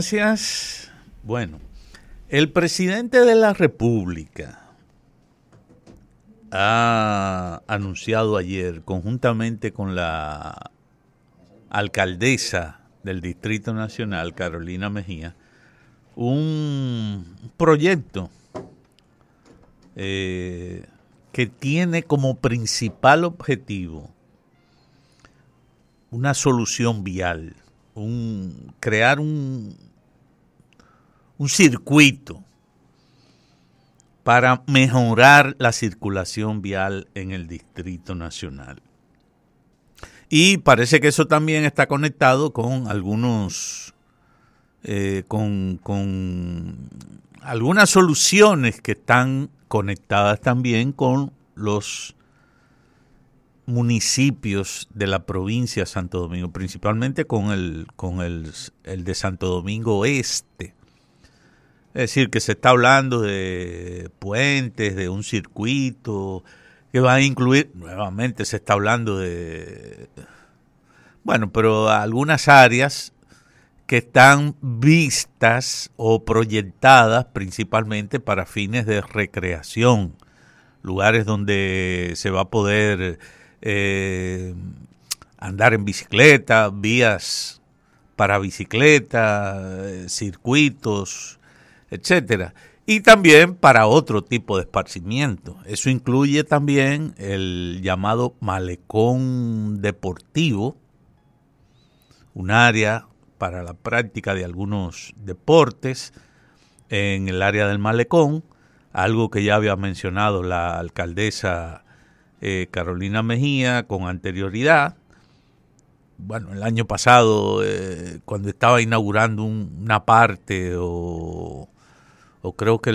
Gracias. Bueno, el presidente de la República ha anunciado ayer, conjuntamente con la alcaldesa del Distrito Nacional, Carolina Mejía, un proyecto que tiene como principal objetivo una solución vial, crear un circuito para mejorar la circulación vial en el Distrito Nacional. Y parece que eso también está conectado con algunos, con algunas soluciones que están conectadas también con los municipios de la provincia de Santo Domingo, principalmente con el de Santo Domingo Oeste. Es decir, que se está hablando de puentes, de un circuito que va a incluir, nuevamente se está hablando de, bueno, pero algunas áreas que están vistas o proyectadas principalmente para fines de recreación, lugares donde se va a poder andar en bicicleta, vías para bicicleta, circuitos, etcétera, y también para otro tipo de esparcimiento. Eso incluye también el llamado malecón deportivo, un área para la práctica de algunos deportes en el área del malecón, algo que ya había mencionado la alcaldesa Carolina Mejía con anterioridad. Bueno, el año pasado, cuando estaba inaugurando una parte o creo que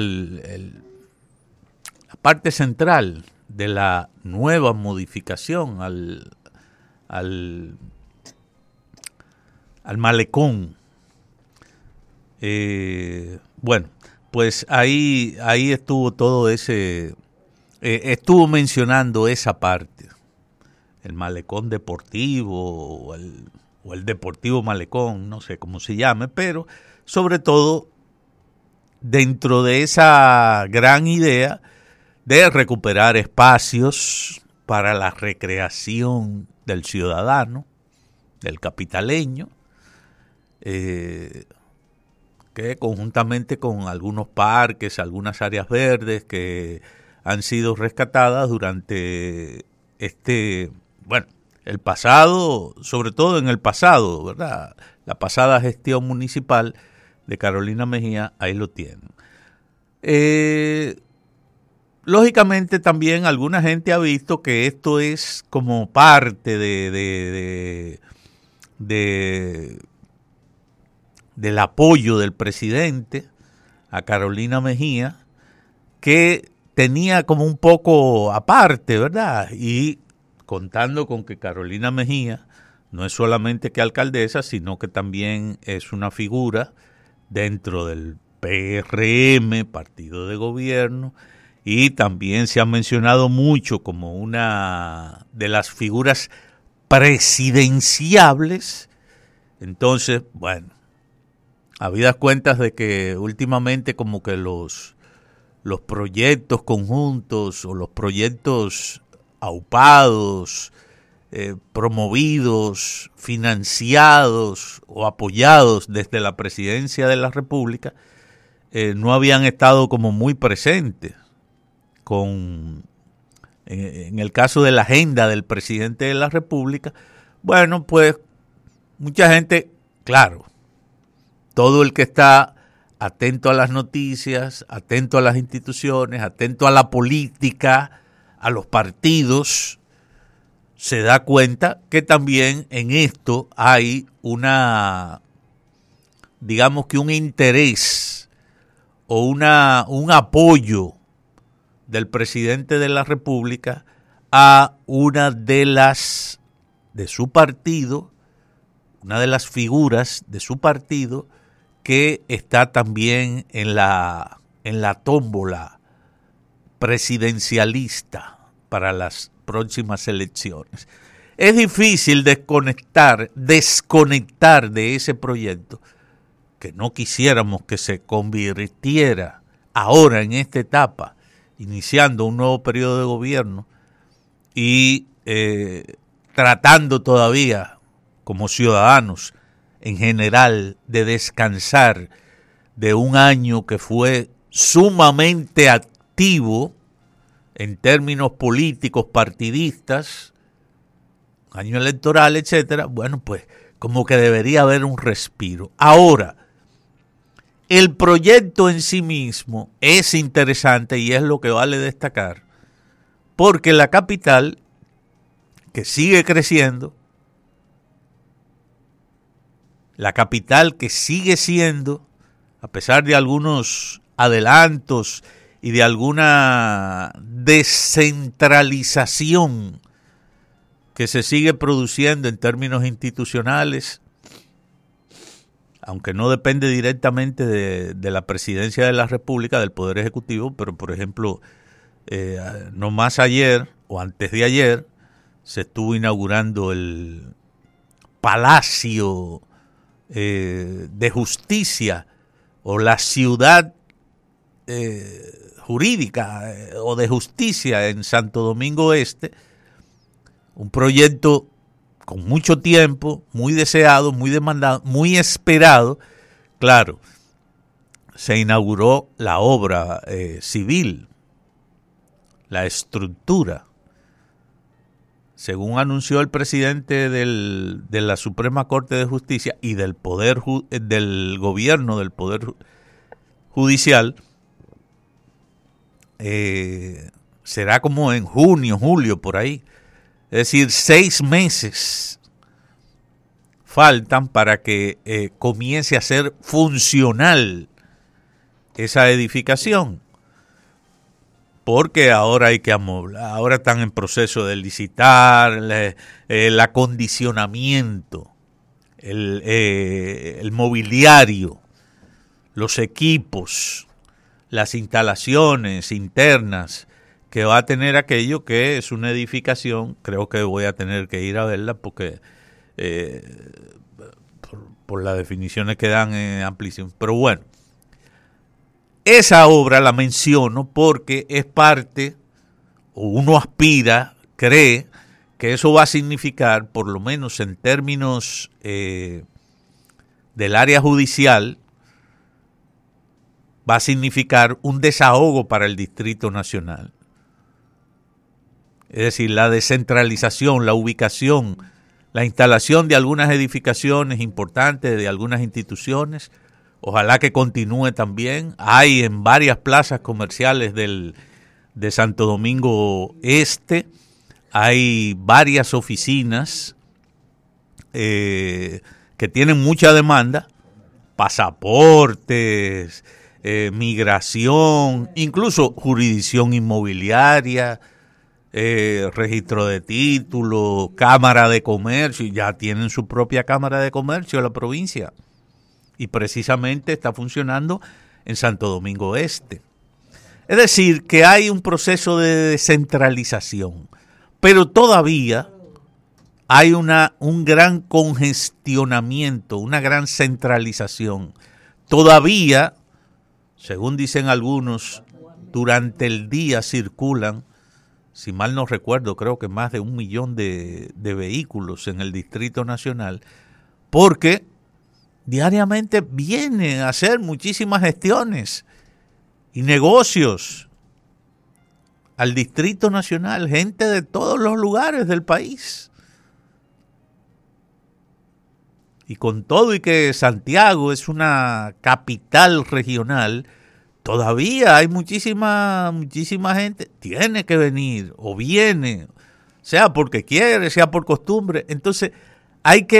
la parte central de la nueva modificación al malecón. Bueno, pues ahí estuvo todo ese, estuvo mencionando esa parte, el malecón deportivo o el deportivo malecón, no sé cómo se llame, pero sobre todo dentro de esa gran idea de recuperar espacios para la recreación del ciudadano, del capitaleño, que conjuntamente con algunos parques, algunas áreas verdes que han sido rescatadas durante el pasado, sobre todo en el pasado, ¿verdad? La pasada gestión municipal de Carolina Mejía, ahí lo tienen. Lógicamente también alguna gente ha visto que esto es como parte del apoyo del presidente a Carolina Mejía, que tenía como un poco aparte, ¿verdad? Y contando con que Carolina Mejía no es solamente que alcaldesa, sino que también es una figura dentro del PRM, partido de gobierno, y también se ha mencionado mucho como una de las figuras presidenciables. Entonces, bueno, habidas cuentas de que últimamente como que los proyectos conjuntos o los proyectos aupados, promovidos, financiados o apoyados desde la presidencia de la República, no habían estado como muy presentes en el caso de la agenda del presidente de la República. Bueno, pues mucha gente, claro, todo el que está atento a las noticias, atento a las instituciones, atento a la política, a los partidos, se da cuenta que también en esto hay digamos que un interés o un apoyo del presidente de la República a una de su partido, una de las figuras de su partido que está también en la tómbola presidencialista para las próximas elecciones. Es difícil desconectar de ese proyecto que no quisiéramos que se convirtiera ahora en esta etapa, iniciando un nuevo periodo de gobierno y tratando todavía como ciudadanos en general de descansar de un año que fue sumamente activo en términos políticos, partidistas, año electoral, etcétera. Bueno, pues como que debería haber un respiro. Ahora, el proyecto en sí mismo es interesante y es lo que vale destacar, porque la capital, que sigue creciendo, la capital que sigue siendo, a pesar de algunos adelantos y de alguna descentralización que se sigue produciendo en términos institucionales, aunque no depende directamente de la presidencia de la República, del Poder Ejecutivo, pero por ejemplo, no más ayer o antes de ayer, se estuvo inaugurando el Palacio de Justicia o la ciudad jurídica o de justicia en Santo Domingo Este, un proyecto con mucho tiempo, muy deseado, muy demandado, muy esperado. Claro, se inauguró la obra civil, la estructura. Según anunció el presidente de la Suprema Corte de Justicia y del del gobierno del Poder Judicial, será como en junio, julio, por ahí. Es decir, 6 meses faltan para que comience a ser funcional esa edificación. Porque ahora hay que amoblar, ahora están en proceso de licitar, el acondicionamiento, el mobiliario, los equipos, las instalaciones internas que va a tener aquello que es una edificación. Creo que voy a tener que ir a verla porque por las definiciones que dan amplísimas. Pero bueno, esa obra la menciono porque es parte, o uno aspira, cree, que eso va a significar, por lo menos en términos del área judicial, va a significar un desahogo para el Distrito Nacional. Es decir, la descentralización, la ubicación, la instalación de algunas edificaciones importantes, de algunas instituciones. Ojalá que continúe también. Hay en varias plazas comerciales de Santo Domingo Este, hay varias oficinas que tienen mucha demanda, pasaportes, migración, incluso jurisdicción inmobiliaria, registro de títulos, cámara de comercio. Ya tienen su propia cámara de comercio la provincia. Y precisamente está funcionando en Santo Domingo Este. Es decir, que hay un proceso de descentralización, pero todavía hay un gran congestionamiento, una gran centralización. Todavía, según dicen algunos, durante el día circulan, si mal no recuerdo, creo que más de 1 millón de vehículos en el Distrito Nacional, porque diariamente vienen a hacer muchísimas gestiones y negocios al Distrito Nacional, gente de todos los lugares del país. Y con todo y que Santiago es una capital regional, todavía hay muchísima gente, tiene que venir o viene, sea porque quiere, sea por costumbre. Entonces hay que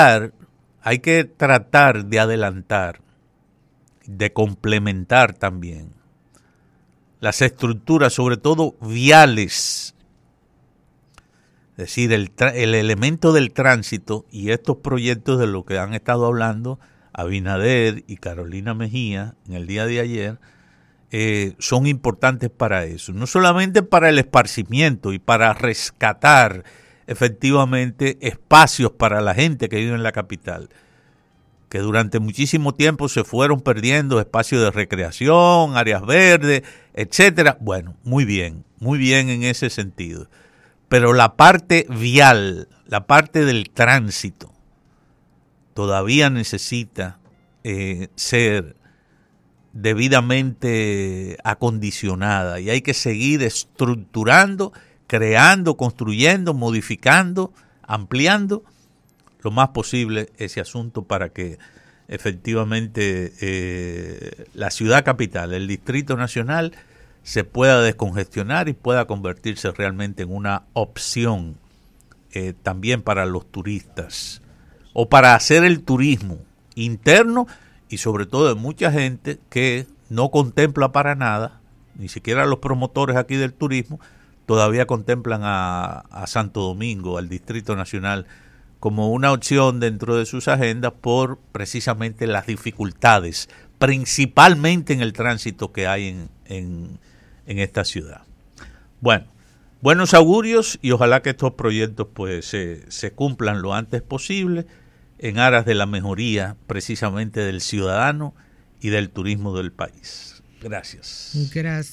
tratar de adelantar, de complementar también las estructuras, sobre todo viales. Es decir, el elemento del tránsito y estos proyectos de lo que han estado hablando Abinader y Carolina Mejía en el día de ayer, son importantes para eso. No solamente para el esparcimiento y para rescatar efectivamente espacios para la gente que vive en la capital, que durante muchísimo tiempo se fueron perdiendo espacios de recreación, áreas verdes, etcétera. Bueno, muy bien en ese sentido. Pero la parte vial, la parte del tránsito, todavía necesita ser debidamente acondicionada y hay que seguir estructurando, creando, construyendo, modificando, ampliando lo más posible ese asunto para que efectivamente la ciudad capital, el Distrito Nacional, se pueda descongestionar y pueda convertirse realmente en una opción también para los turistas o para hacer el turismo interno y sobre todo de mucha gente que no contempla para nada, ni siquiera los promotores aquí del turismo, todavía contemplan a Santo Domingo, al Distrito Nacional, como una opción dentro de sus agendas por precisamente las dificultades, principalmente en el tránsito que hay en esta ciudad. Bueno, buenos augurios y ojalá que estos proyectos pues se cumplan lo antes posible en aras de la mejoría precisamente del ciudadano y del turismo del país. Gracias. Gracias.